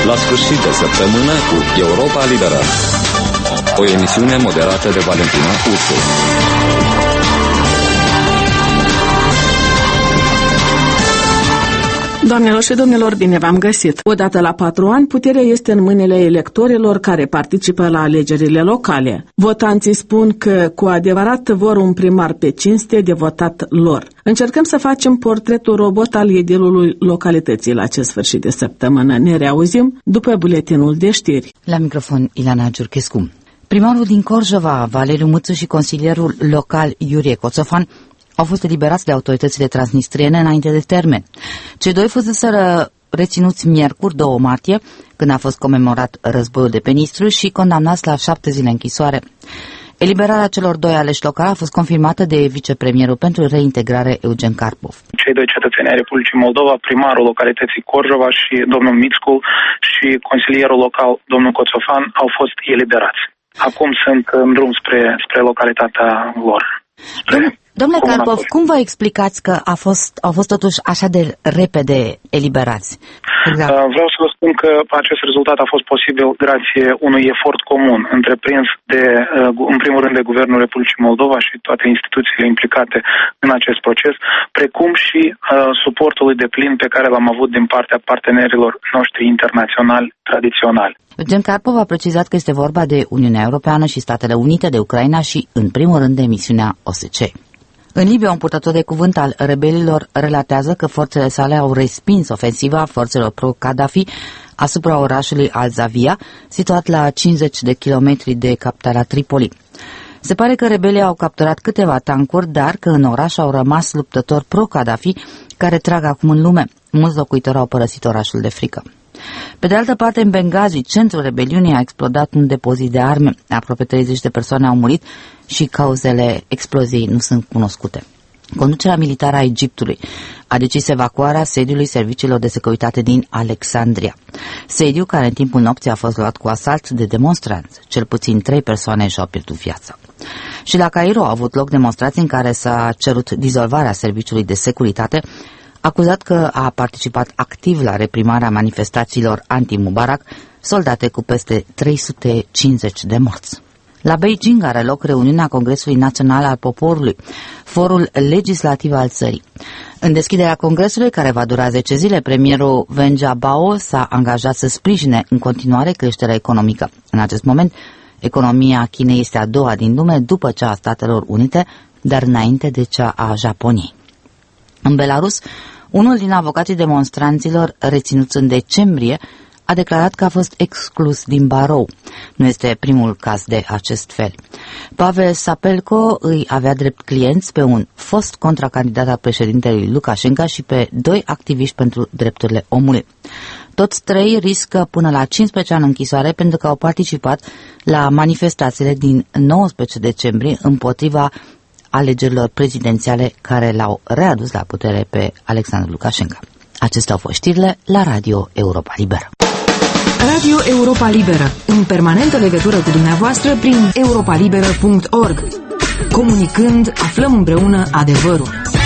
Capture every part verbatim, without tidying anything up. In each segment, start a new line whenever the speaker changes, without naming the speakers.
la sfârșit de săptămână cu Europa Liberă. O emisiune moderată de Valentina Ursu.
Doamnelor și domnilor, bine v-am găsit! Odată la patru ani, puterea este în mâinile electorilor care participă la alegerile locale. Votanții spun că cu adevărat vor un primar pe cinste de votat lor. Încercăm să facem portretul robot al edilului localității la acest sfârșit de săptămână. Ne reauzim după buletinul de știri.
La microfon, Ilana Giurchescu. Primarul din Corjova, Valeriu Mâțu, și consilierul local Iurie Coțofan au fost eliberați de autoritățile transnistriene înainte de termen. Cei doi fuseseră reținuți miercuri, doi martie, când a fost comemorat războiul de pe Nistru, și condamnați la șapte zile închisoare. Eliberarea celor doi aleși locali a fost confirmată de vicepremierul pentru reintegrare Eugen Karpov.
Cei doi cetățeni ai Republicii Moldova, primarul localității Corjova și domnul Mițcu și consilierul local domnul Coțofan, au fost eliberați. Acum sunt în drum spre, spre localitatea lor. Spre
Domnule Karpov, cum vă explicați că a fost, au fost totuși așa de repede eliberați? Exact.
Vreau să vă spun că acest rezultat a fost posibil grație unui efort comun întreprins de, în primul rând, de Guvernul Republicii Moldova și toate instituțiile implicate în acest proces, precum și uh, suportului deplin pe care l-am avut din partea partenerilor noștri internaționali tradiționali.
Eugen Karpov a precizat că este vorba de Uniunea Europeană și Statele Unite, de Ucraina și, în primul rând, de misiunea O S C E. În Libia, un purtător de cuvânt al rebelilor relatează că forțele sale au respins ofensiva forțelor pro-Gaddafi asupra orașului Al-Zavia, situat la cincizeci de kilometri de capitala Tripoli. Se pare că rebelii au capturat câteva tancuri, dar că în oraș au rămas luptători pro-Gaddafi care trag acum în lume. Mulți locuitori au părăsit orașul de frică. Pe de altă parte, în Benghazi, centrul rebeliunii, a explodat un depozit de arme. Aproape treizeci de persoane au murit și cauzele exploziei nu sunt cunoscute. Conducerea militară a Egiptului a decis evacuarea sediului serviciilor de securitate din Alexandria. Sediu care în timpul nopții a fost luat cu asalt de demonstranți. Cel puțin trei persoane și-au pierdut viața. Și la Cairo au avut loc demonstrații în care s-a cerut dizolvarea serviciului de securitate, acuzat că a participat activ la reprimarea manifestațiilor anti-Mubarak, soldate cu peste trei sute cincizeci de morți. La Beijing are loc reuniunea Congresului Național al Poporului, forul legislativ al țării. În deschiderea congresului, care va dura zece zile, premierul Wen Jiabao s-a angajat să sprijine în continuare creșterea economică. În acest moment, economia Chinei este a doua din lume, după cea a Statelor Unite, dar înainte de cea a Japoniei. În Belarus, unul din avocații demonstranților reținuți în decembrie a declarat că a fost exclus din barou. Nu este primul caz de acest fel. Pavel Sapelko îi avea drept clienți pe un fost contracandidat al președintelui Lukashenko și pe doi activiști pentru drepturile omului. Toți trei riscă până la cincisprezece ani închisoare pentru că au participat la manifestațiile din nouăsprezece decembrie împotriva alegerilor prezidențiale care l-au readus la putere pe Alexandru Lukashenko. Acestea au fost știrile la Radio Europa Liberă.
Radio Europa Liberă, în permanentă legătură cu dumneavoastră prin europa liberă punct org. Comunicând, aflăm împreună adevărul.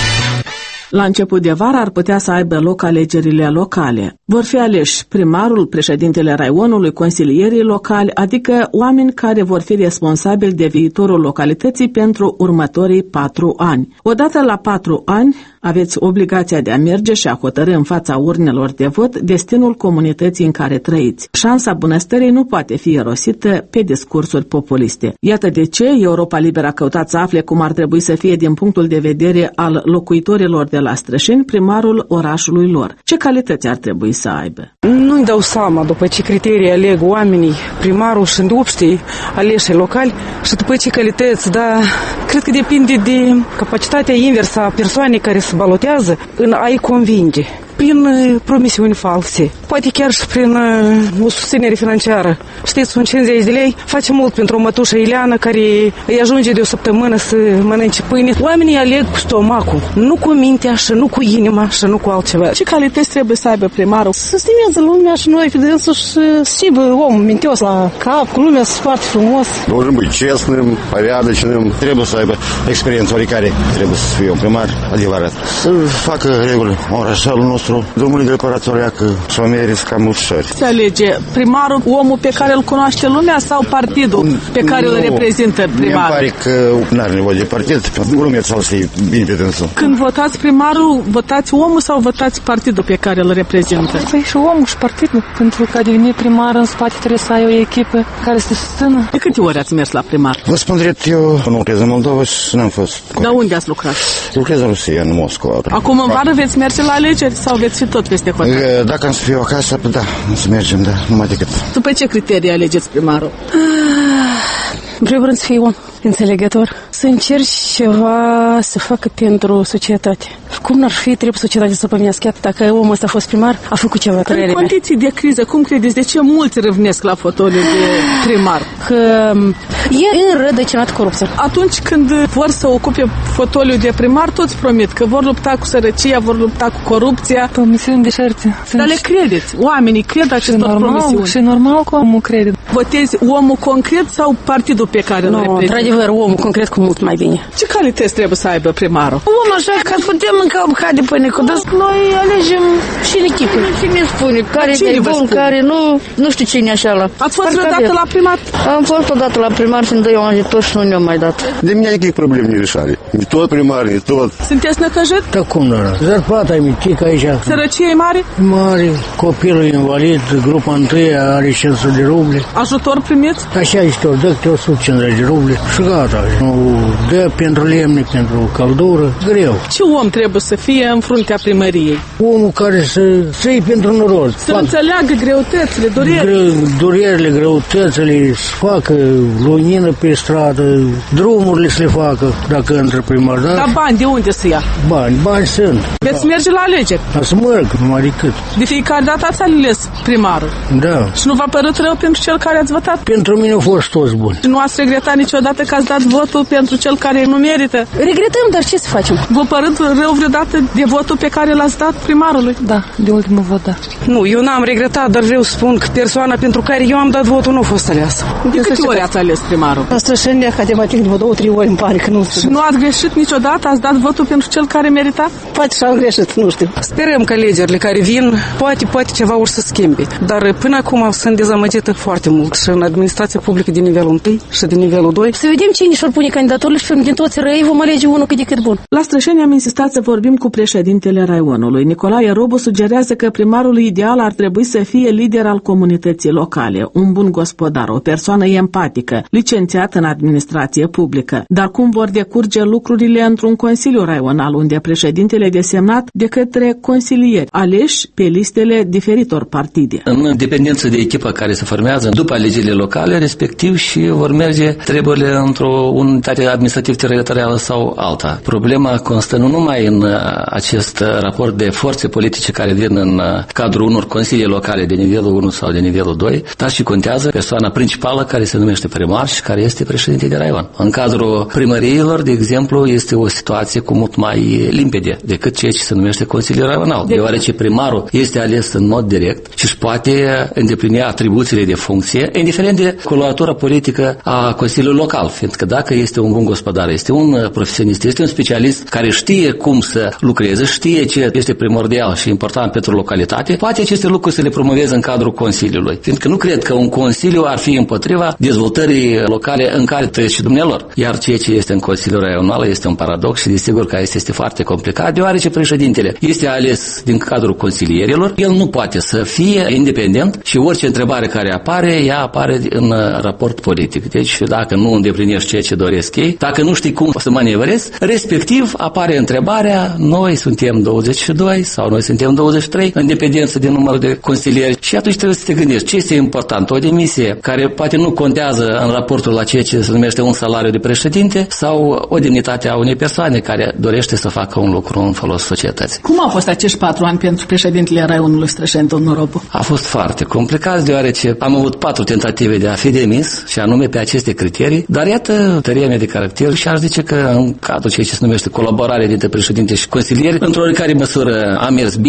La început de vară ar putea să aibă loc alegerile locale. Vor fi aleși primarul, președintele raionului, consilierii locali, adică oameni care vor fi responsabili de viitorul localității pentru următorii patru ani. Odată la patru ani aveți obligația de a merge și a hotărî în fața urnelor de vot destinul comunității în care trăiți. Șansa bunăstării nu poate fi erosită pe discursuri populiste. Iată de ce Europa Liberă a căutat să afle cum ar trebui să fie din punctul de vedere al locuitorilor de la Strășeni primarul orașului lor. Ce calități ar trebui să aibă?
Nu-mi dau seama după ce criterii aleg oamenii, primarul și îndupștii aleșii locali și după ce calități, dar cred că depinde de capacitatea inversă a persoanei care se balotează în a-i convinge. Prin promisiuni false, poate chiar și prin o susținere financiară. Știți, un cincizeci de lei face mult pentru o mătușă Ileana care îi ajunge de o săptămână să mănânce pâine. Oamenii aleg cu stomacul, nu cu mintea și nu cu inima și nu cu altceva.
Ce calități trebuie să aibă primarul? Să stimeze lumea și noi, evident, să-și sibă om mintios la cap, cu lumea să foarte frumos.
Должен быть честным, порядочным. Trebuie să aibă experiență oricare. Trebuie să fie un primar adevărat. Să facă reguli orașelul nostru. Drumurile reparațioare, că șomerii mai riscăm ușor.
Se alege primarul, omul pe care îl cunoaște lumea sau partidul pe care nu, îl reprezintă primarul?
Mi-e pare că nu are nevoie de partid, pentru lumea sau să fie bine pe dânsul.
Când votați primarul, votați omul sau votați partidul pe care îl reprezintă?
Păi și omul și partidul, pentru că a devenit primar în spate trebuie să ai o echipă care să te susțină.
De câte ori ați mers la primar?
Vă spun drept, eu nu lucrez în Moldova și n-am fost.
Dar unde ați lucrat?
Lucrez în Rusia, în Moscova.
Acum în vară veți merge la alegeri sau veți fi tot peste hotare?
Dacă am să fiu acasă, da, să mergem, da, numai decât.
După ce criterii alegeți primarul?
În primul rând să fii un înțelegător, să încerci ceva să facă pentru societate. Cum n-ar fi, trebuie societatea să pămească. Dacă omul ăsta a fost primar, a făcut ceva.
În condiții de criză, cum credeți, de ce mulți râvnesc la fotoliu de primar?
Că e înrădăcinat corupția.
Atunci când vor să ocupe fotoliu de primar, toți promit că vor lupta cu sărăcia, vor lupta cu corupția.
Promisiuni deșerte.
Dar le credeți? Oamenii cred acestor promisiuni.
Și normal că omul crede.
Votezi omul concret sau partidul pe care
no,
îl reprezintă?
Într-adevăr, omul concret cu mult mai bine.
Ce calități trebuie să aibă primarul?
Om așa că putem mânca o bucată de pâine cu dăsc. Noi alegem și în echipă. Cine spune? Care e bun, care nu, nu știu cine așa la.
Ați fost vreodată la primar?
Am fost odată la primar și îmi dă eu ajutor și nu ne-am mai dat.
De mine e probleme nerișare. Ni tot primar, ni tot.
Sunteți necăjit?
Da cum nu arată? Zarplata e mică aici.
Sărăcie e mare?
Mare. Copilul invalid, grupa întâia are cinci sute de ruble.
Ajutor primiți?
Așa este, o dă câte o sută cincizeci de ruble și gata. Nu dă pentru lemne, pentru căldură, greu.
Ce om trebuie să fie în fruntea primăriei?
Omul care să fie pentru noroc.
Să fac... înțeleagă greutățile, durerile.
Gre, durerile, greutățile, să facă lumină pe stradă, drumurile să le facă, dacă între primar. Da?
Dar bani de unde să ia?
Bani, bani sunt.
Veți merge la alegeri?
Da, să merg, numai decât.
De fiecare dată ați ales primarul.
Da.
Și nu v-a părut rău pentru cel care ați votat?
Pentru mine au fost toți buni.
Și nu ați regretat niciodată că ați dat votul pentru cel care nu merită?
Regretăm, dar ce să facem?
V-a părut rău vreodată de votul pe care l-ați dat primarului?
Da, de ultimul vot, da. Nu, eu n-am regretat, dar vreau să spun că persoana pentru care eu am dat votul nu a fost aleasă.
De câte ori ați ales primarul?
La Strășenia, Academatic, de două, trei ori îmi pare că nu.
Și nu ați greșit niciodată? Ați dat votul pentru cel care merita?
Poate și-am greșit, nu știu.
Sperăm că alegerile care vin, poate, poate ceva or să schimbe. Dar până acum sunt dezamăgită foarte mult și în administrația publică de nivelul unu și de nivelul doi.
Să vedem cine și-or pune candidaturile și din toți răi vom alege unul cât de cât bun.
La Strășeni am insistat să vorbim cu președintele raionului. Nicolae Robu sugerează că primarul ideal ar trebui să fie lider al comunității locale, un bun gospodar, o persoană empatică, licențiat în administrație publică. Dar cum vor decurge lucrurile într-un consiliu raional, unde președintele e desemnat de către consilieri, aleși pe listele diferitor partide?
În dependență de echipa care se formează după alegerile locale, respectiv și vor merge treburile într-o unitate administrativ-teritorială sau alta. Problema constă nu numai în acest raport de forțe politice care vin în cadrul unor consilii locale de nivelul unu sau de nivelul doi, dar și contează persoana principală care se numește primar și care este președinte de raion. În cadrul primăriilor, de exemplu, este o situație cu mult mai limpede decât ceea ce se numește Consiliul Raional, de deoarece primarul este ales în mod direct și își poate îndeplini atribuțiile de funcție, indiferent de coloratura politică a Consiliului Local, fiindcă dacă este un bun gospodar, este un profesionist, este un specialist care știe cum să lucreze, știe ce este primordial și important pentru localitate, poate aceste lucruri să le promoveze în cadrul Consiliului, fiindcă nu cred că un Consiliu ar fi împotriva dezvoltării locale în care trăiesc și dumnealor. Iar ceea ce este în Consiliul Raional este un paradox și desigur că este foarte complicat, deoarece președintele este ales din cadrul consilierilor, el nu poate să fie independent și orice întrebare care apare, ea apare în raport politic. Deci dacă nu îndeplinești ceea ce doresc ei, dacă nu știi cum să manevrezi, respectiv apare întrebarea, noi suntem douăzeci și doi sau noi suntem douăzeci și trei, în dependență de numărul de consilieri, și atunci trebuie să te gândești ce este important, o demisie care poate nu contează în raportul la ceea ce se numește un salariu de președinte sau o demnitate a unei persoane care dorește să facă un lucru în folos societății.
Cum au fost acești patru ani pentru președintele raionului Strășeni, domnul Robu?
A fost foarte complicat, deoarece am avut patru tentative de a fi demis și anume pe aceste criterii, dar iată tăria mea de caracter și aș zice că în cadrul ceea ce se numește colaborare dintre președinte și consilieri, într-o oricare măsură a mers bine,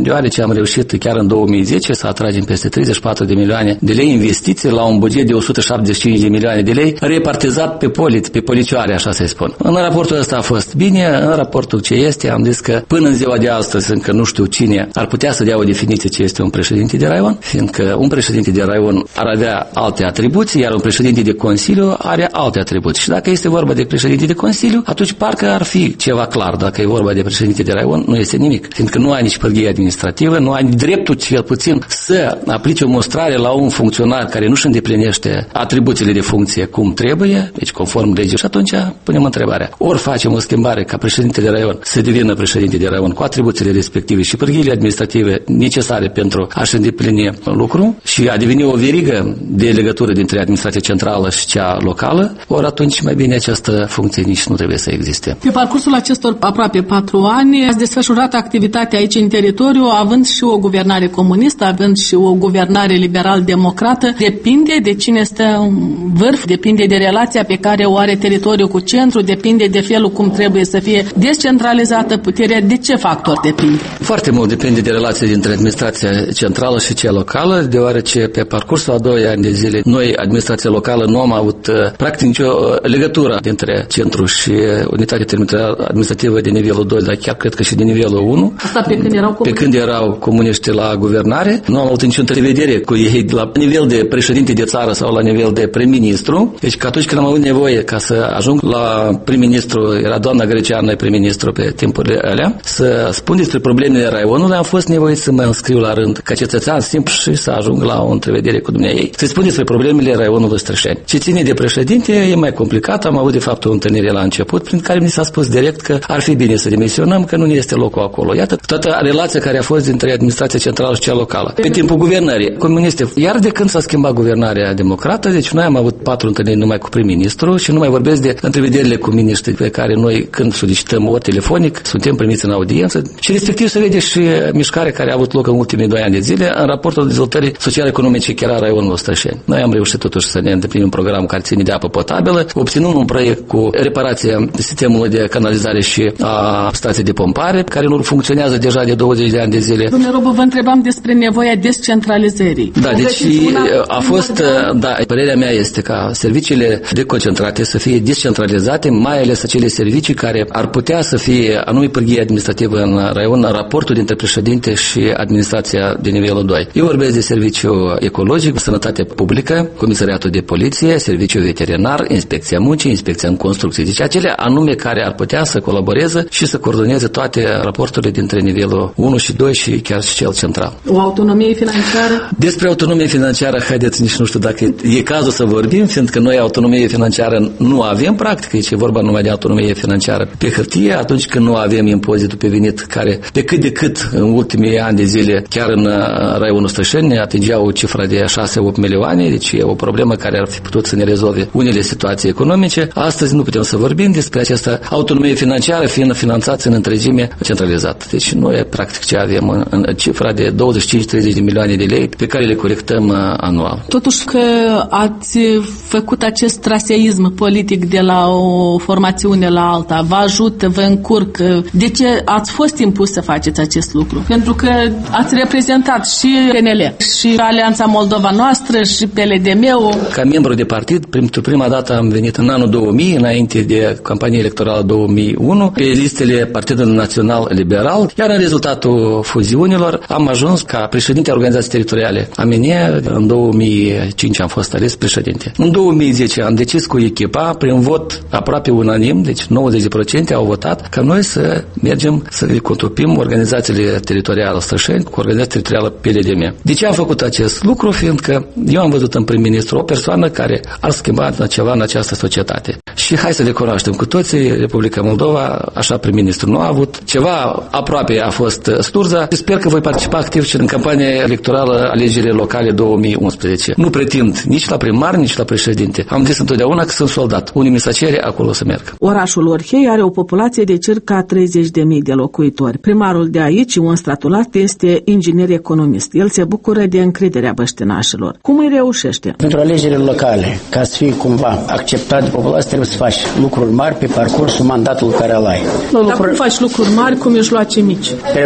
deoarece am reușit chiar în două mii zece să atragem peste treizeci și patru de milioane de lei investiții la un buget de o sută șaptezeci și cinci de milioane de lei repartizat pe polit, pe policioare, așa să-i spun. În raportul ăsta a fost bine, în raportul ce este am zis că până în ziua de astăzi încă nu știu cine ar putea să dea o definiție ce este un președinte de raion, fiindcă un președinte de raion ar avea alte atribuții, iar un președinte de consiliu are alte atribuții. Și dacă este vorba de președinte de consiliu, atunci parcă ar fi ceva clar. Dacă e vorba de președinte de raion, nu este nimic, fiindcă nu ai nici pârghie administrativă, nu ai dreptul cel puțin să aplici o mustrare la un funcționar care nu își îndeplinește atribuțiile de funcție cum trebuie, deci conform legii. Și atunci punem întrebarea. Ori facem o schimbare ca președinte de raion să devină președinte de raion cu atribuțiile respective și pârghiile administrative necesare pentru a-și îndeplini lucru și a deveni o verigă de legătură dintre administrația centrală și cea locală, ori atunci mai bine această funcție nici nu trebuie să existe.
Pe parcursul acestor aproape patru ani ați desfășurat activitatea aici în teritoriu, având și o guvernare comunistă, având și o guvernare liberal-democrată. Depinde de cine stă în vârf, depinde de relația pe care o are teritoriul cu centru, depinde de felul cum trebuie să fie descentralizată puterea. De ce factor depinde?
Foarte mult depinde de relația dintre administrația centrală și cea locală, deoarece pe parcursul a doi ani de zile noi, administrația locală, nu am avut practic nicio legătură dintre centru și unitatea teritorială administrativă de nivelul doi, dar chiar cred că și de nivelul unu.
Asta pe când erau comuniști?
Pe când erau comuniști la guvernare. Nu am avut niciun întrevedere cu ei la nivel de președinte de țară sau la nivel de prim-ministru. Deci că atunci când am avut nevoie ca să ajung la prim-ministru, era doamna Greceană prim-ministru pe timpurile alea, să spun despre problemele raionului, am fost nevoit să mă înscriu la rând ca cetățean simplu și să ajung la o întrevedere cu dumneavoastră. Să spun despre problemele raionului Strășeni. Ce ține de președinte e mai complicat. Am avut de fapt o întâlnire la început prin care mi s-a spus direct că ar fi bine să demisionăm, că nu ne este locul acolo. Iată toată relația care a fost dintre administrația centrală și cea locală. Pe timpul guvernării comuniste, iar de când s-a schimbat guvernarea democrată, deci noi am avut patru întâlniri numai cu prim-ministru și nu mai vorbesc de întrevederile cu miniștri pe care noi când solicităm ori telefonic, suntem primiți în audiență și respectiv se vede și mișcarea care a avut loc în ultimii doi ani de zile în raportul dezvoltării social-economice chiar a raionului Strășeni. Noi am reușit totuși să ne îndeplinim un program care ține de apă potabilă, obținând un proiect cu reparația sistemului de canalizare și a stației de pompare, care nu funcționează deja de douăzeci de ani de zile.
Domnule Robu, vă întrebam despre nevoia descentralizării.
Da, deci a fost, da, părerea mea este ca serviciile deconcentrate să fie descentralizate, mai ales acele servicii care ar putea să fie anume pârghie administrativă în raion, în raportul dintre președinte și administrația de nivelul doi. Eu vorbesc de serviciu ecologic, sănătate publică, comisariatul de poliție, serviciu veterinar, inspecția muncii, inspecția în construcții. Deci acele anume care ar putea să colaboreze și să coordoneze toate raporturile dintre nivelul unu și doi și chiar și cel central.
O autonomie financiară?
Despre autonomie financiară, haideți, nici nu știu dacă e cazul să vorbim, fiindcă noi autonomie financiară nu avem, practic, aici e vorba numai de autonomie financiară pe hârtie, atunci când nu avem impozitul pe venit, care pe cât de cât în ultimii ani de zile, chiar în raionul Strășeni, atingea o cifră de șase-opt milioane, deci e o problemă care ar fi putut să ne rezolve unele situații economice. Astăzi nu putem să vorbim despre această autonomie financiară, fiind finanțați în întregime centralizată. Deci noi, practic, ce avem în, în cifra de douăzeci și cinci treizeci de milioane de lei pe care le colectăm uh, anual.
Totuși că ați făcut acest traseism politic de la o formațiune la alta, vă ajută, vă încurcă. De ce ați fost impus să faceți acest lucru? Pentru că ați reprezentat și P N L, și Alianța Moldova Noastră, și P L D M-ul.
Ca membru de partid, pentru prima dată am venit în anul două mii, înainte de campania electorală două mii unu, pe listele Partidului Național Liberal, iar în rezultatul fuziunilor am ajuns ca președinte a organizației teritoriale A M N E. În două mii cinci am fost ales președinte. În două mii zece am decis cu echipa, prin vot aproape unanim, deci nouăzeci la sută au votat, ca noi să mergem să le contopim organizațiile teritoriale Strășeni cu organizația teritorială P L D M. De ce am făcut acest lucru? Fiindcă eu am văzut în prim-ministru o persoană care ar schimba ceva în această societate. Și hai să le cunoaștem cu toții, Republica Moldova, așa prim-ministru nu a avut. Ceva aproape a fost Sturza. Sper că voi participa activ și în campania electorală alegerile locale două mii unsprezece. Nu pretind nici la primar, nici la președinte. Am zis întotdeauna că sunt soldat. Unii mi s-a cere, acolo să merg.
Orașul Orhei are o populație de circa treizeci de mii de locuitori. Primarul de aici, Ion Stratulat, este inginer economist. El se bucură de încrederea băștinașilor. Cum îi reușește?
Pentru alegerile locale, ca să fii cumva acceptat de populație, trebuie să faci lucruri mari pe parcursul mandatului care îl ai.
Dar lucruri... cum faci lucruri mari cu mijloace mici?
Trebuie să cauți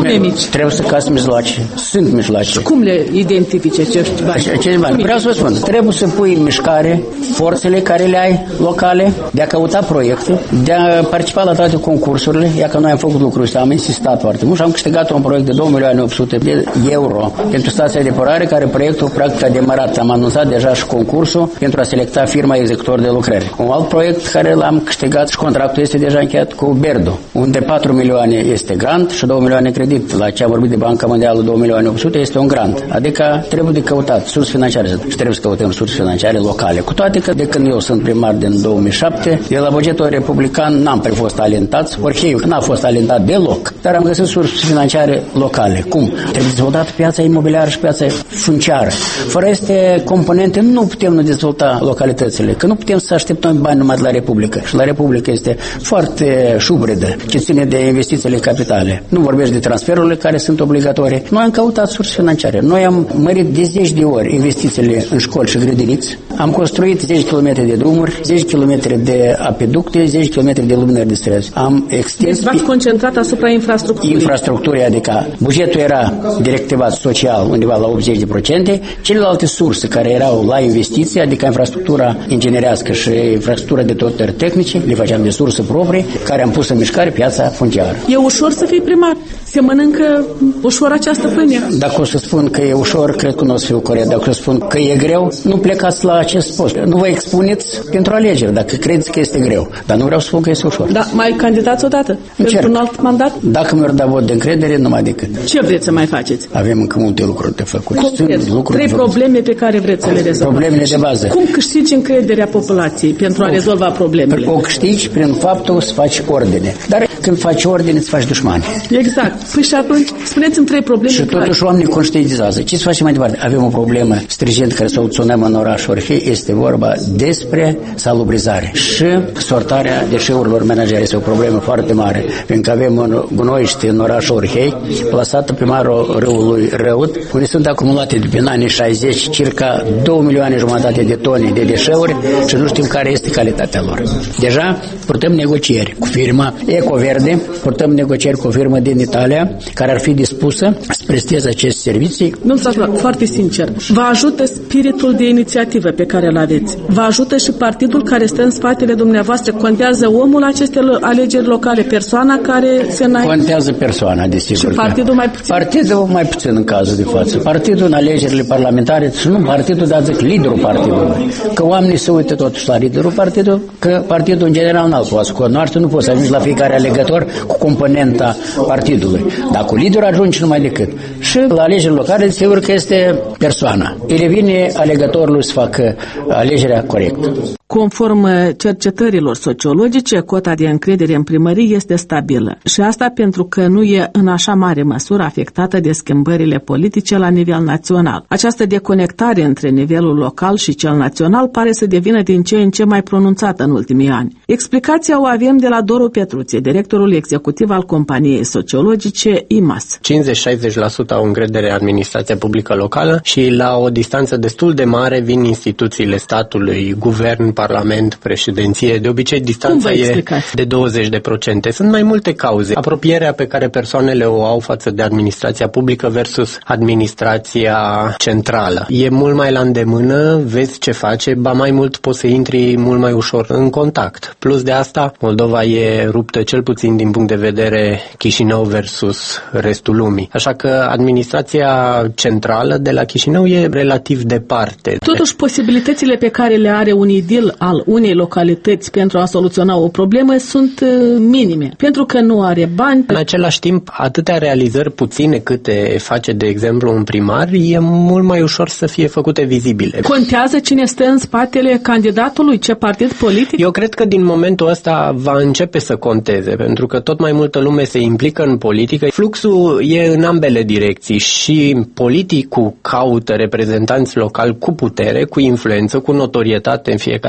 Cum e mici?
Trebuie să cazi mijloace. Sunt mijloace.
Cum le identifice acești bani?
Acești bani. Vreau să vă spun, trebuie să pui în mișcare forțele care le ai locale, de a căuta proiecte, de a participa la toate concursurile. Ia că noi am făcut lucruri ăsta, am insistat foarte mult și am câștigat un proiect de două milioane opt sute de euro pentru stația de epurare, care proiectul practic a demarat. Am anunțat deja și concursul pentru a selecta firma executor de lucrări. Un alt proiect care l-am câștigat și contractul este deja încheiat cu Berdo, unde patru milioane este grant și două milioane credit. La ce a vorbit de Banca Mondială, două milioane opt sute este un grant. Adică trebuie de căutat surse financiare și trebuie să căutăm surse financiare locale. Cu toate că de când eu sunt primar din două mii șapte, de la bugetul republican n-am prea fost alentați, Orheiu n-a fost alentat deloc, dar am găsit surse financiare locale. Cum? Trebuie dezvoltată piața imobiliară și piața funciară. Fără aceste componente nu putem dezvolta localitățile, că nu putem să așteptăm bani numai de la Republică. Și la Republică este foarte șubredă ce ține de investițiile capitale. Nu vorbești de transferurile care sunt obligatorii. Noi am căutat surse financiare. Noi am mărit de zeci de ori investițiile în școli și grădiniți. Am construit zece kilometri de drumuri, zece kilometri de apeducte, zece kilometri de luminări de străzi. Am extins...
Deci v-ați concentrat asupra infrastructurii.
Infrastructurii, adică bugetul era directivat social undeva la optzeci la sută, celelalte surse care erau la investiții, adică infrastructura inginerească și infrastructura de dotări tehnice, le făceam de surse proprii, care am pus în mișcare piața funciară.
E ușor să fii primar? Se mănâncă ușor această pâine?
Dacă o să spun că e ușor, cred că nu o să fiu corect. Dacă o să spun că e greu, nu plecați la acest post. Nu vă expuneți pentru alegeri, dacă credeți că este greu. Dar nu vreau să spun că este ușor.
Da, mai candidați odată? Pentru un alt mandat?
Dacă mi-ar da vot de încredere, numai decât.
Ce vreți să mai faceți?
Avem încă multe lucruri de făcut.
Trei probleme pe care vreți să le rezolvați.
Problemele de bază.
Cum câștigi încrederea populației pentru a rezolva problemele?
O câștigi prin faptul să faci ordine. Dar când faci ordine, îți faci dușmani.
Exact. Păi și atunci, spuneți-mi trei probleme.
Și totuși oamenii conștientizează. Ce să facem mai departe? Avem o problemă stringent care soluționăm în orașul Orhei. Este vorba despre salubrizare și sortarea deșeurilor menajere. Este o problemă foarte mare. Pentru că avem un gunoiște în orașul Orhei, plasată pe marul râului Răut, unde sunt acumulate de prin anii șaizeci circa două milioane jumătate de tone de deșeuri și nu știm care este calitatea lor. Deja purtăm negocieri cu firma Ecoverde, purtăm negocieri cu o firmă din Italia care ar fi dispusă să presteze aceste servicii.
Nu înțeleg, foarte sincer. Vă ajută spiritul de inițiativă pe care îl aveți. Vă ajută și partidul care stă în spatele dumneavoastră. Contează omul acestei alegeri locale, persoana care se înainte?
Contează persoana, desigur.
Și partidul mai puțin?
Partidul mai puțin în cazul de față. Partidul în alegerile parlamentare, și nu partidul, dar zic liderul partidului. Că oamenii se uită totuși la liderul partidului, că partidul în general n-al poate să cunoaște, nu poți să ajungi la fiecare alegător cu componenta partidului. Dar cu liderul ajungi numai decât. Și la alegerile locale, sigur că este persoana. El vine alegătorului să facă alegerea corectă.
Conform cercetărilor sociologice, cota de încredere în primării este stabilă. Și asta pentru că nu e în așa mare măsură afectată de schimbările politice la nivel național. Această deconectare între nivelul local și cel național pare să devină din ce în ce mai pronunțată în ultimii ani. Explicația o avem de la Doru Petruție, directorul executiv al companiei sociologice I M A S.
cincizeci-șaizeci la sută au încredere în administrația publică locală și la o distanță destul de mare vin instituțiile statului, guvern, parlament, președinție. De obicei distanța e de douăzeci de procente. Sunt mai multe cauze. Apropierea pe care persoanele o au față de administrația publică versus administrația centrală. E mult mai la îndemână, vezi ce face, ba mai mult poți să intri mult mai ușor în contact. Plus de asta, Moldova e ruptă cel puțin din punct de vedere Chișinău versus restul lumii. Așa că administrația centrală de la Chișinău e relativ departe.
Totuși, posibilitățile pe care le are un idil al unei localități pentru a soluționa o problemă sunt minime, pentru că nu are bani.
În același timp, atâtea realizări puține câte face, de exemplu, un primar, e mult mai ușor să fie făcute vizibile.
Contează cine stă în spatele candidatului, ce partid politic?
Eu cred că din momentul ăsta va începe să conteze, pentru că tot mai multă lume se implică în politică. Fluxul e în ambele direcții și politicul caută reprezentanți locali cu putere, cu influență, cu notorietate în fiecare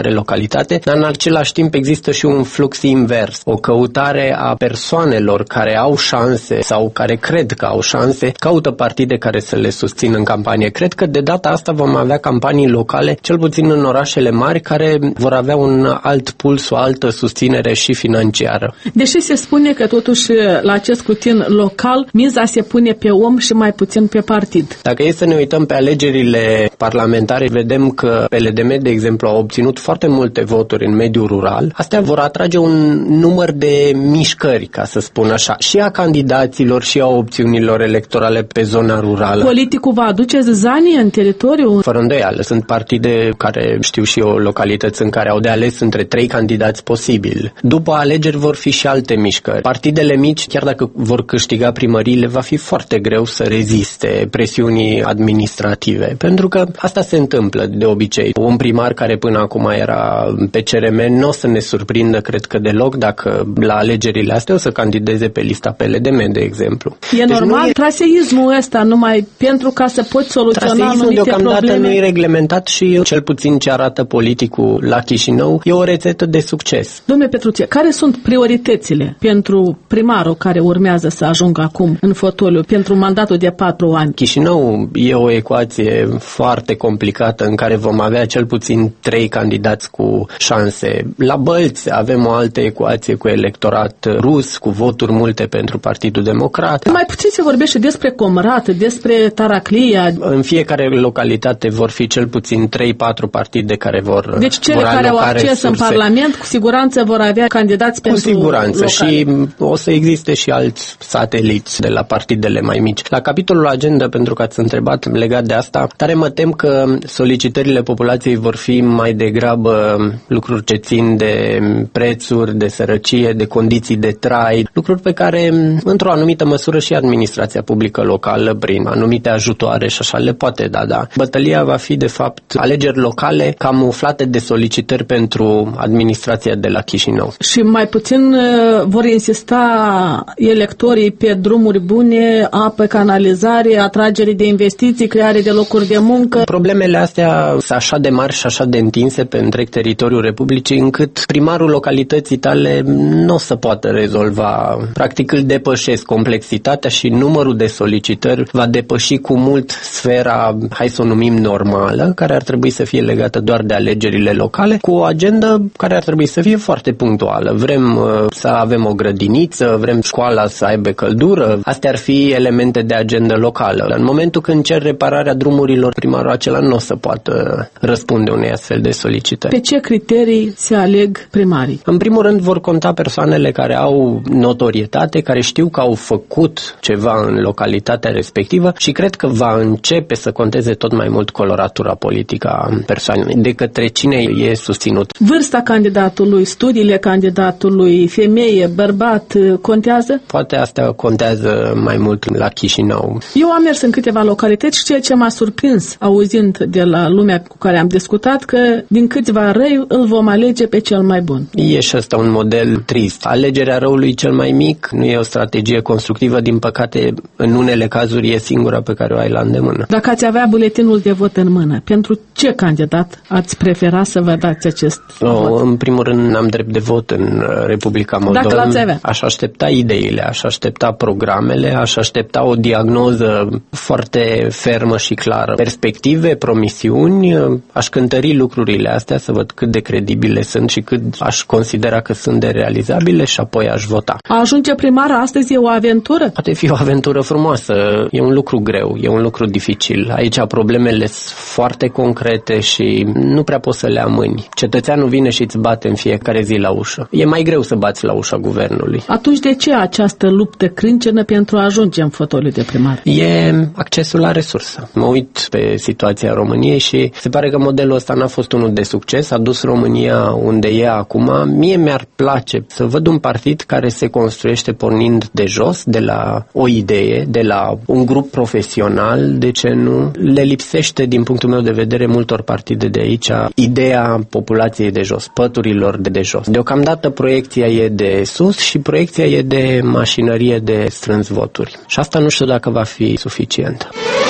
fiecare localitate, dar în același timp există și un flux invers, o căutare a persoanelor care au șanse sau care cred că au șanse, caută partide care să le susțină în campanie. Cred că de data asta vom avea campanii locale, cel puțin în orașele mari, care vor avea un alt puls, o altă susținere și financiară.
Deși se spune că totuși la acest scrutin local miza se pune pe om și mai puțin pe partid.
Dacă e să ne uităm pe alegerile parlamentare, vedem că P L D M, de exemplu, a obținut foarte multe voturi în mediul rural. Astea vor atrage un număr de mișcări, ca să spun așa, și a candidaților și a opțiunilor electorale pe zona rurală.
Politicul va aduce zăzanie în teritoriu?
Fără îndoială. Sunt partide care, știu și eu, localități în care au de ales între trei candidați posibili. După alegeri vor fi și alte mișcări. Partidele mici, chiar dacă vor câștiga primăriile, va fi foarte greu să reziste presiunii administrative, pentru că asta se întâmplă de obicei. Un primar care până acum era pe C R M nu o să ne surprindă, cred că deloc, dacă la alegerile astea o să candideze pe lista P L D M, de exemplu.
E deci normal, e... traseismul ăsta numai pentru ca să poți soluționa anumite probleme.
Traseismul deocamdată nu e reglementat și cel puțin ce arată politicul la Chișinău e o rețetă de succes.
Domnule Petruție, care sunt prioritățile pentru primarul care urmează să ajungă acum în fotoliu pentru mandatul de patru ani?
Chișinău e o ecuație foarte complicată în care vom avea cel puțin trei candidați cu șanse. La Bălți avem o altă ecuație cu electorat rus, cu voturi multe pentru Partidul Democrat.
Mai puțin se vorbește despre Comrat, despre Taraclia.
În fiecare localitate vor fi cel puțin trei patru partide care vor
Deci cele
vor
care au acces
resurse.
În Parlament cu siguranță vor avea candidați
cu
pentru
siguranță
locale.
Și o să existe și alți sateliți de la partidele mai mici. La capitolul agenda, pentru că ați întrebat legat de asta, tare mă tem că solicitările populației vor fi mai degrabă lucruri ce țin de prețuri, de sărăcie, de condiții de trai, lucruri pe care, într-o anumită măsură, și administrația publică locală, prin anumite ajutoare și așa, le poate da, da. Bătălia va fi, de fapt, alegeri locale camuflate de solicitări pentru administrația de la Chișinău.
Și mai puțin vor insista electorii pe drumuri bune, apă, canalizare, atragere de investiții, creare de locuri de muncă.
Problemele astea sunt așa de mari și așa de întinse pe întreg teritoriul Republicii, încât primarul localității tale nu o să poată rezolva. Practic îl depășesc complexitatea și numărul de solicitări va depăși cu mult sfera, hai să o numim normală, care ar trebui să fie legată doar de alegerile locale, cu o agendă care ar trebui să fie foarte punctuală. Vrem uh, să avem o grădiniță, vrem școala să aibă căldură, astea ar fi elemente de agendă locală. În momentul când cer repararea drumurilor, primarul acela nu o să poată răspunde unei astfel de solicitări.
Pe ce criterii se aleg primarii?
În primul rând vor conta persoanele care au notorietate, care știu că au făcut ceva în localitatea respectivă și cred că va începe să conteze tot mai mult coloratura politică a persoanei, de către cine e susținut.
Vârsta candidatului, studiile candidatului, femeie, bărbat, contează?
Poate asta contează mai mult la Chișinău.
Eu am mers în câteva localități și ceea ce m-a surprins auzind de la lumea cu care am discutat, că din câțiva răi îl vom alege pe cel mai bun.
E și ăsta un model trist. Alegerea răului cel mai mic nu e o strategie constructivă, din păcate în unele cazuri e singura pe care o ai la îndemână.
Dacă ați avea buletinul de vot în mână, pentru ce candidat ați prefera să vă dați acest
o,
vot?
În primul rând n-am drept de vot în Republica Moldova.
Dacă l-ați avea.
Aș aștepta ideile, aș aștepta programele, aș aștepta o diagnoză foarte fermă și clară. Perspective, promisiuni, aș cântări lucrurile astea să văd cât de credibile sunt și cât aș considera că sunt de realizabile și apoi aș vota.
A ajunge primar astăzi e o aventură?
Poate fi o aventură frumoasă, e un lucru greu, e un lucru dificil. Aici problemele sunt foarte concrete și nu prea poți să le amâni. Cetățeanul vine și îți bate în fiecare zi la ușă. E mai greu să bați la ușa guvernului.
Atunci de ce această luptă crâncenă pentru a ajunge în fotoliu de primar?
E accesul la resursă. Mă uit pe situația României și se pare că modelul ăsta n-a fost unul de succes, a dus România unde e acum. Mie mi-ar place să văd un partid care se construiește pornind de jos, de la o idee, de la un grup profesional, de ce nu? Le lipsește, din punctul meu de vedere, multor partide de aici, ideea populației de jos, păturilor de, de jos. Deocamdată proiecția e de sus și proiecția e de mașinărie de strâns voturi. Și asta nu știu dacă va fi suficientă.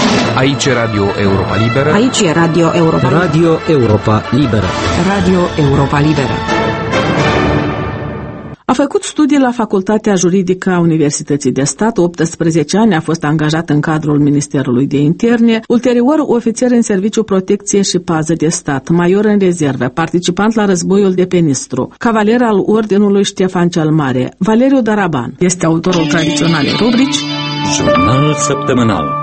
Aici e Radio Europa Liberă.
Aici e Radio Europa Liberă.
Radio Europa Liberă.
Radio Europa Liberă.
A făcut studii la Facultatea Juridică a Universității de Stat, optsprezece ani a fost angajat în cadrul Ministerului de Interne, ulterior ofițer în Serviciu Protecție și Pază de Stat, major în rezervă, participant la războiul de pe Nistru, cavaler al Ordinului Ștefan cel Mare. Valeriu Daraban este autorul tradiționalei rubrici
Jurnalul Săptămânal.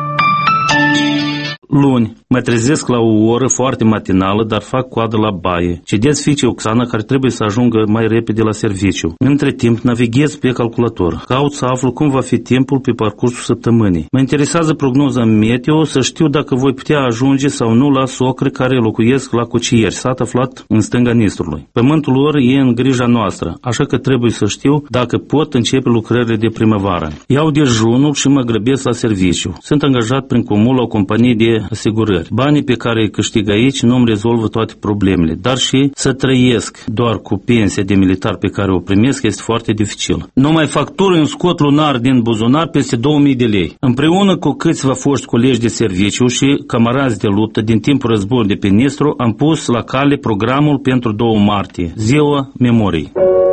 Luni, mă trezesc la o oră foarte matinală, dar fac coadă la baie. Cedez fiicei Oxana, care trebuie să ajungă mai repede la serviciu. Între timp, navighez pe calculator. Caut să aflu cum va fi timpul pe parcursul săptămânii. Mă interesează prognoza meteo, să știu dacă voi putea ajunge sau nu la socre care locuiesc la Cocieri, sat aflat în stânga Nistrului. Pământul lor e în grija noastră, așa că trebuie să știu dacă pot începe lucrările de primăvară. Iau dejunul și mă grăbesc la serviciu. Sunt angajat prin comul la o companie de asigurări. Banii pe care îi câștig aici nu îmi rezolvă toate problemele, dar și să trăiesc doar cu pensia de militar pe care o primesc este foarte dificil. Numai factură îmi scot lunar din buzunar peste două mii de lei. Împreună cu câțiva foști colegi de serviciu și camarazi de luptă din timpul războiului de pe Nistru, am pus la cale programul pentru două martie, Ziua Memoriei.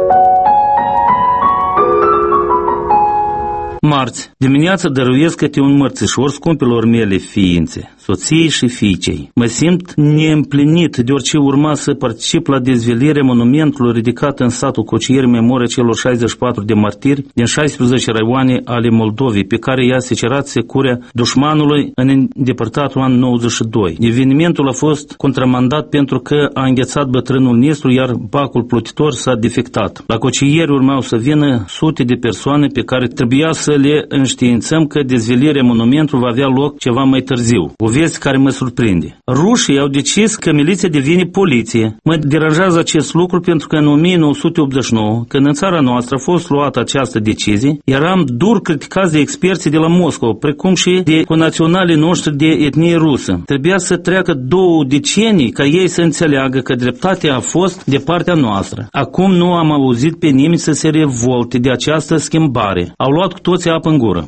Marți, dimineața dăruiesc câte un mărțișor scumpilor mele ființe, soției și fiicei. Mă simt neîmplinit deoarece urma să particip la dezvelirea monumentului ridicat în satul Cocieri în memoria celor șaizeci și patru de martiri din șaisprezece raioane ale Moldovei, pe care i-a secerat securea dușmanului în îndepărtatul an nouăzeci și doi. Evenimentul a fost contramandat pentru că a înghețat bătrânul Nistru, iar bacul plutitor s-a defectat. La Cocieri urmau să vină sute de persoane pe care trebuia să le înștiințăm că dezvelirea monumentului va avea loc ceva mai târziu. O veste care mă surprinde. Rușii au decis că miliția devine poliție. Mă deranjează acest lucru pentru că în o mie nouă sute optzeci și nouă, când în țara noastră a fost luată această decizie, eram dur criticați de experții de la Moscova, precum și de conaționalii noștri de etnie rusă. Trebuia să treacă două decenii ca ei să înțeleagă că dreptatea a fost de partea noastră. Acum nu am auzit pe nimeni să se revolte de această schimbare. Au luat cu toți apă în gură.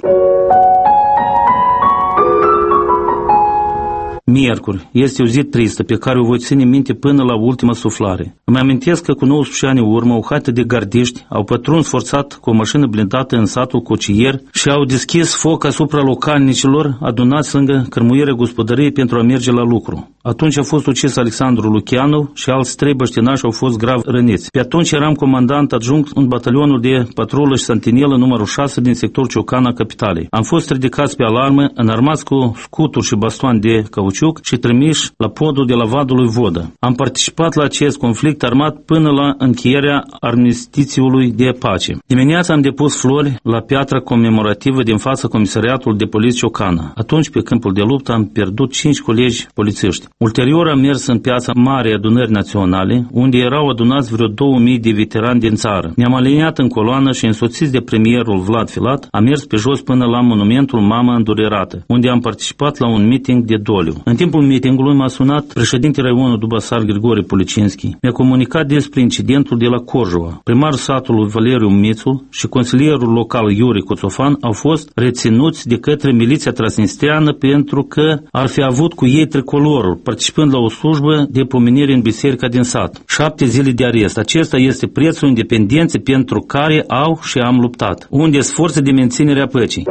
Miercuri este o zi tristă pe care o voi ține minte până la ultima suflare. Îmi amintesc că cu nouăsprezece ani în urmă o hată de gardiști au pătruns forțat cu o mașină blindată în satul Cocier și au deschis foc asupra localnicilor adunați lângă cărmuirea gospodăriei pentru a merge la lucru. Atunci a fost ucis Alexandru Lucianu și alți trei băștinași au fost grav răniți. Pe atunci eram comandant adjunct în batalionul de patrulă și santinelă numărul șase din sectorul Ciocana capitalei. Am fost ridicați pe alarmă, înarmați cu scuturi și bastoane de cauciuc și trimiși la podul de la Vadului Vodă. Am participat la acest conflict armat până la încheierea armistițiului de pace. Dimineața am depus flori la piatra comemorativă din fața comisariatului de poliție Ciocana. Atunci, pe câmpul de luptă, am pierdut cinci colegi polițiști. Ulterior am mers în piața Marei Adunări Naționale, unde erau adunați vreo două mii de veterani din țară. Ne-am aliniat în coloană și, însoțiți de premierul Vlad Filat, am mers pe jos până la monumentul Mama Îndurerată, unde am participat la un meeting de doliu. În timpul meetingului m-a sunat președintele raionului Dubasar Grigore Policinski. Mi-a comunicat despre incidentul de la Corjova. Primarul satului Valeriu Mițu și consilierul local Iuri Coțofan au fost reținuți de către miliția transnistreană pentru că ar fi avut cu ei tricolorul, participând la o slujbă de pomenire în biserica din sat. Șapte zile de arest. Acesta este prețul independenței pentru care au și am luptat. Unde sunt forțe de menținere a păcii.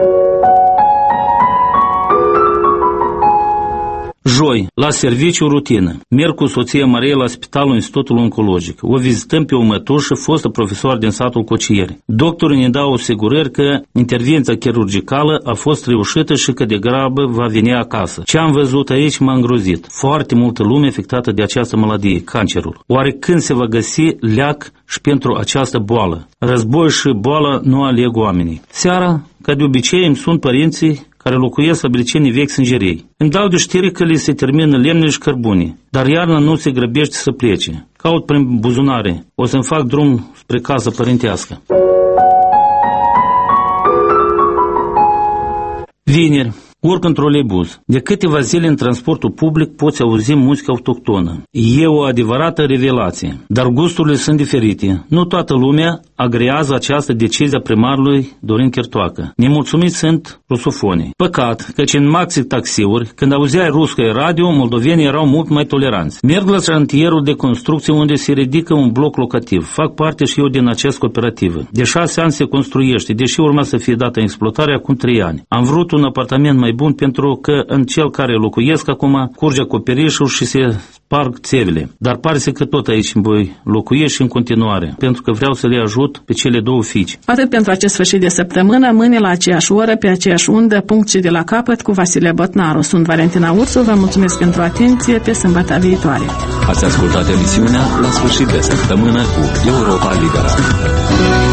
Joi, la serviciu rutină. Merg cu soția Maria la spitalul Institutul Oncologic. O vizităm pe o mătușă, fostă profesor din satul Cocieri. Doctorii ne dau asigurări că intervenția chirurgicală a fost reușită și că de grabă va veni acasă. Ce am văzut aici m-a îngrozit. Foarte multă lume afectată de această maladie, cancerul. Oare când se va găsi leac și pentru această boală? Război și boală nu aleg oamenii. Seara, ca de obicei, îmi sunt părinții care locuiesc la bricenii vechi sângerei. Îmi dau de știre că li se termină lemnele și cărbunii, dar iarna nu se grăbește să plece. Caut prin buzunare. O să-mi fac drum spre casă părintească. Vineri. Urc în troleibuz. De câteva zile în transportul public poți auzi muzică autohtonă. E o adevărată revelație. Dar gusturile sunt diferite. Nu toată lumea agrează această decizie a primarului Dorin Chertoacă. Nemulțumiți sunt rusofonii. Păcat căci în maxi taxiuri, când auzeai ruscă radio, moldovenii erau mult mai toleranți. Merg la șantierul de construcție unde se ridică un bloc locativ. Fac parte și eu din acest cooperativă. De șase ani se construiește, deși urma să fie dată în exploatare acum trei ani. Am vrut un apartament mai bun pentru că în cel care locuiesc acum curge acoperișul și se sparg țevile. Dar pare să că tot aici voi locui și în continuare, pentru că vreau să le ajut pe cele două fiici.
Atât pentru acest sfârșit de săptămână, mâine la aceeași oră, pe aceeași undă, punct și de la capăt cu Vasile Botnaru. Sunt Valentina Ursu, vă mulțumesc pentru atenție, pe sâmbătă viitoare.
Ați ascultat emisiunea La sfârșit de săptămână cu Europa Liberă.